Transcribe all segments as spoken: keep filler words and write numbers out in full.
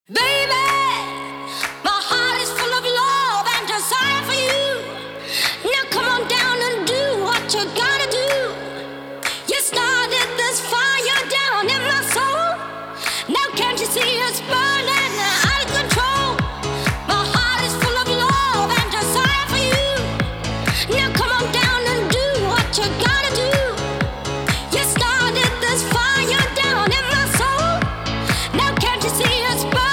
Baby, my heart is full of love and desire for you. Now come on down and do what you gotta do. You started this fire down in my soul. Now can't you see it's burning out of control? My heart is full of love and desire for you. Now come on down and do what you gotta do. You started this fire down in my soul. Now can't you see it's burning?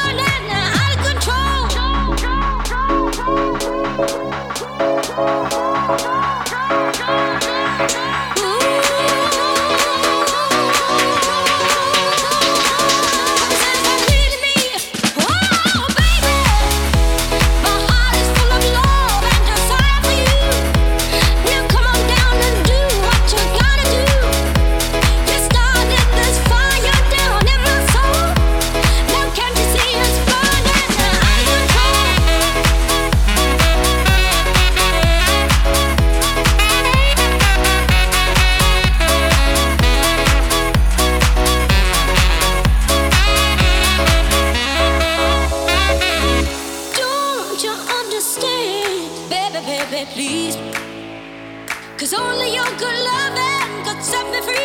Baby, please, 'cause only your good loving could set me free.